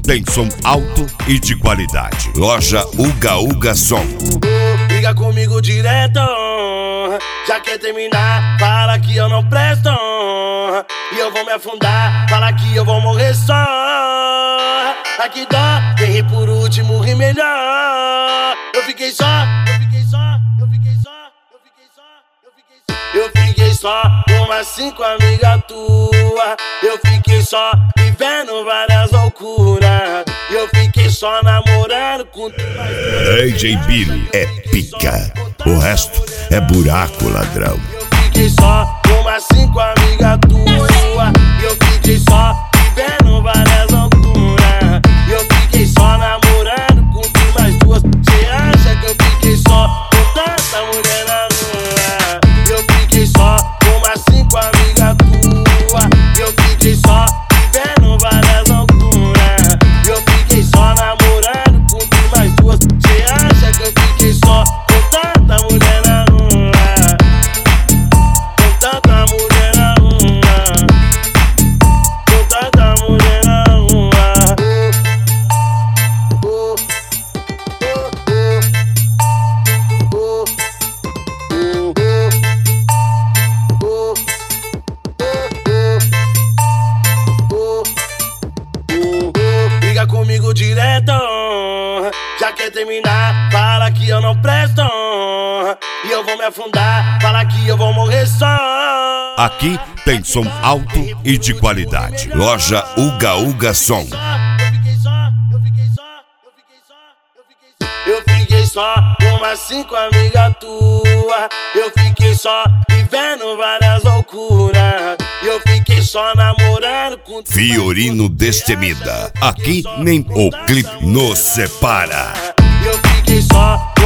tem som alto e de qualidade. Loja Uga Uga Som. Liga comigo direto, já quer terminar, fala que eu não presto, e eu vou me afundar, fala que eu vou morrer só. Aqui dó, quem ri por último ri melhor. Eu fiquei só, eu fiquei só, eu fiquei só, eu fiquei só, eu fiquei só. Eu fiquei só com umas 5 amigas tuas. Eu fiquei só vivendo várias loucuras. Eu fiquei só namorando com DJ Billy é pica, o resto é buraco, ladrão. Eu fiquei só com umas 5 amigas tuas. Eu fiquei só vivendo várias loucuras. Eu fiquei só namorando com mais duas. Cê acha que eu fiquei só com tanta mulher na rua? Eu fiquei só com umas 5 amigas tuas. Eu fiquei só vivendo várias loucuras. Eu fiquei só namorando com mais duas. Cê acha que eu fiquei só com tanta mulher na rua? Com tanta mulher na rua. Com tanta mulher na rua. Liga comigo direto, já quer terminar, fala que eu não presto, e eu vou me afundar, fala que eu vou morrer só. Aqui tem som alto e de qualidade. Loja Uga Uga Som. Eu fiquei só com umas 5 amigas tuas. Eu fiquei só vivendo várias loucuras. Eu fiquei só namorando com Fiorino Destemida. Aqui nem o clipe nos separa. Eu fiquei só